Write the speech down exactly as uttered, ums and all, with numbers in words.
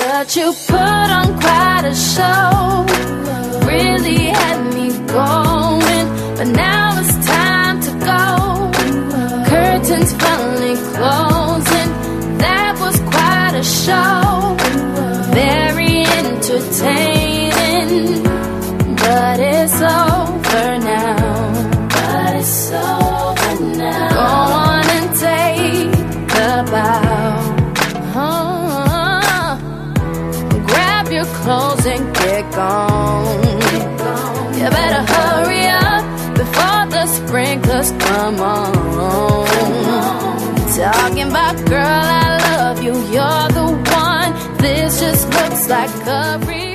But you put on quite a show, really had me going. But now it's time to go. Curtains finally closing. That was quite a show, very entertaining. But it's over now. But it's over now. Go on and take a bow. Oh, grab your clothes and get gone. You better hurry up before the sprinklers come on. Talking about, girl, I love you, you're the one. This just looks like a real